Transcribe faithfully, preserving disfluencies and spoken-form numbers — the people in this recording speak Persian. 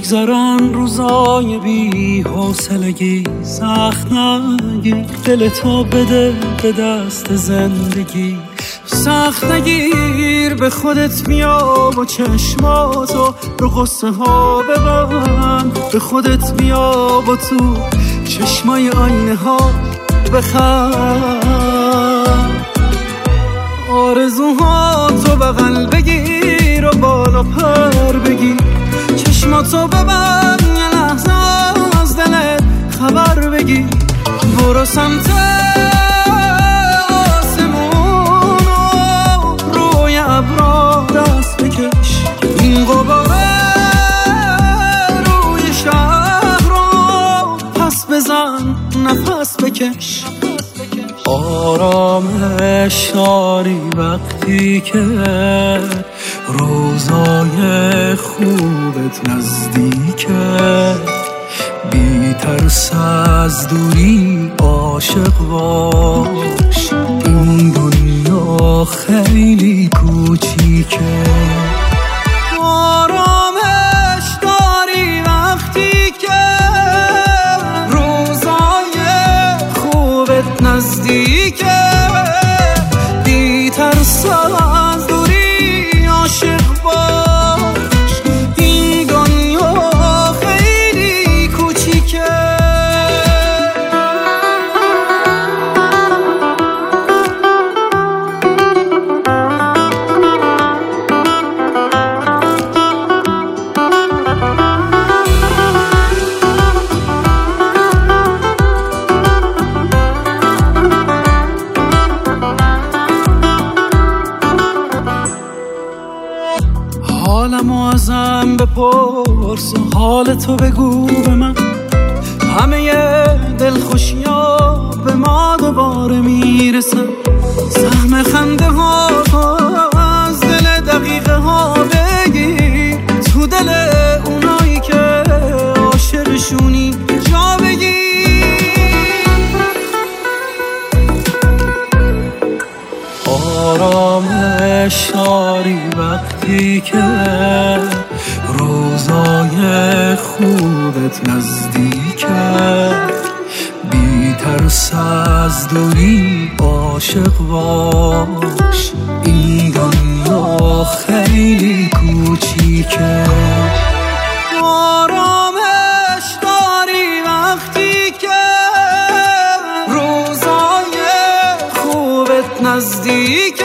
بگذرن روزای بی حوصلگی، سخت نگیر دل تو بده به دست زندگی. سخت نگیر به خودت بیا و چشماتو رو قصه ها ببند، به خودت بیا و تو چشمای آینه ها بخند. آرزوهاتو بغل بگیر و بالا پر بگیر، چشماتو ببند یه لحظه از دلت خبر بگیر. برو سمت آسمون و روی ابرا دست بکش، این غباره روی شهر رو پس بزن نفس بکش. آرامش داری وقتی که روزای خوبت نزدیکه، بی ترس از دوری عاشق باش، این دنیا خیلی کوچیکه. آرامش داری وقتی که روزای خوبت نزدیکه، بی ترس از دوری عاشق باش، این دنیا خیلی کوچیکه. حالمو ازم بپرس و حالتو بگو به من، همه دلخوشی‌ها به ما دوباره میرسن. سهم خنده ها از دل دقیقه ها بگیر، تو دل اونایی که عاشقشونی جا بگیر. آرامش داری وقتی که روزای خوبت نزدیکه، بی ترس از دوری عاشق باش، این دنیا خیلی کوچیکه. آرامش داری وقتی که روزای خوبت نزدیکه،